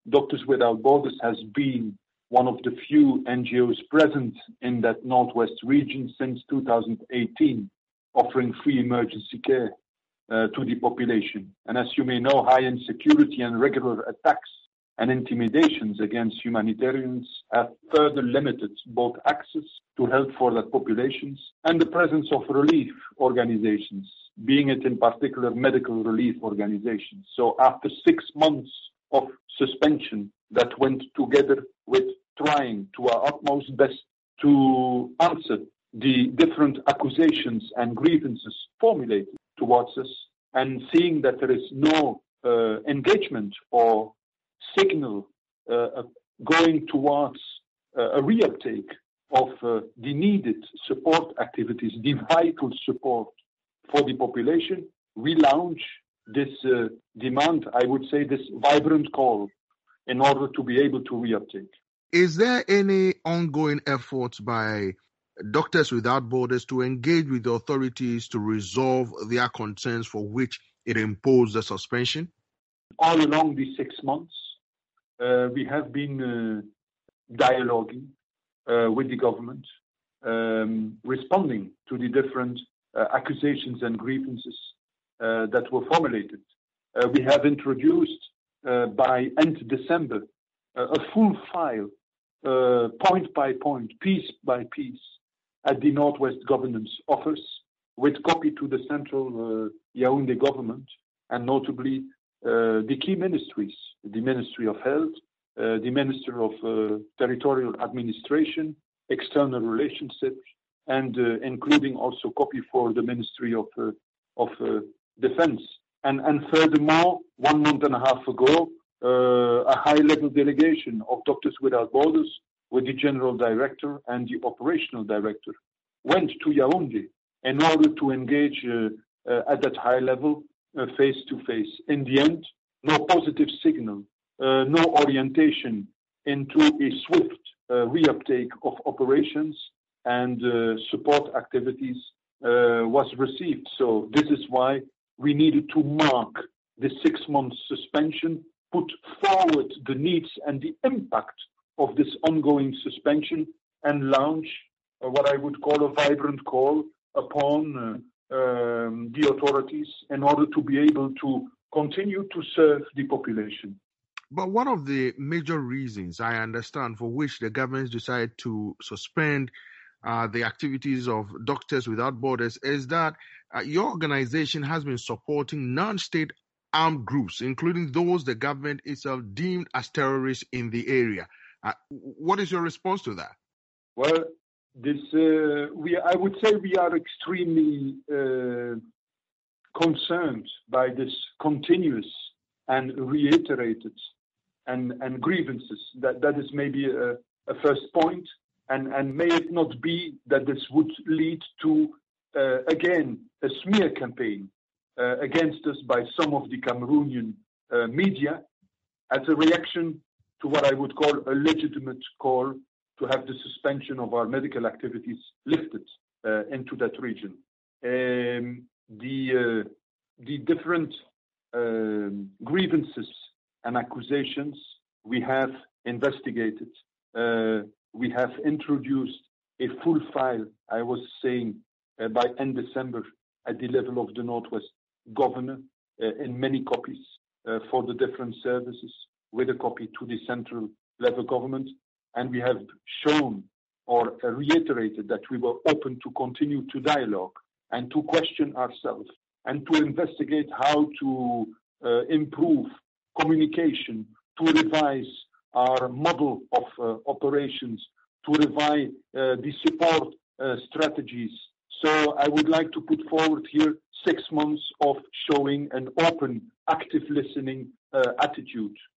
Doctors Without Borders has been one of the few NGOs present in that Northwest region since 2018, offering free emergency care to the population. And as you may know, high insecurity and regular attacks and intimidations against humanitarians have further limited both access to help for that populations and the presence of relief organizations, being it in particular medical relief organizations. So after 6 months of suspension that went together with trying to our utmost best to answer the different accusations and grievances formulated towards us, and seeing that there is no engagement or signal going towards a reuptake of the needed support activities, the vital support for the population, we launch this demand, I would say this vibrant call, in order to be able to reuptake. Is there any ongoing efforts by Doctors Without Borders to engage with the authorities to resolve their concerns for which it imposed the suspension? All along these 6 months, we have been dialoguing with the government, responding to the different accusations and grievances that were formulated. We have introduced by end December a full file, point by point, piece by piece, at the Northwest Governance Office, with copy to the central Yaoundé government, and notably the key ministries, the Ministry of Health, the Minister of Territorial Administration, External Relationships, and including also copy for the Ministry of Defense. And furthermore, 1.5 months ago, a high-level delegation of Doctors Without Borders with the General Director and the Operational Director went to Yaoundé in order to engage at that high level, face-to-face. In the end, no positive signal, no orientation into a swift reuptake of operations and support activities was received. So this is why we needed to mark the 6 months suspension, put forward the needs and the impact of this ongoing suspension, and launch what I would call a vibrant call upon the authorities in order to be able to continue to serve the population. But one of the major reasons, I understand, for which the government decided to suspend the activities of Doctors Without Borders is that your organization has been supporting non-state armed groups, including those the government itself deemed as terrorists in the area. What is your response to that? Well, I would say we are extremely concerned by this continuous and reiterated and grievances. That is maybe a first point, and may it not be that this would lead to again a smear campaign against us by some of the Cameroonian media as a reaction to what I would call a legitimate call to have the suspension of our medical activities lifted into that region. The different grievances and accusations we have investigated. We have introduced a full file, I was saying, by end December at the level of the Northwest Governor in many copies for the different services, with a copy to the central level government. And we have shown or reiterated that we were open to continue to dialogue and to question ourselves and to investigate how to improve communication, to revise our model of operations, to revise the support strategies. So I would like to put forward here 6 months of showing an open, active listening attitude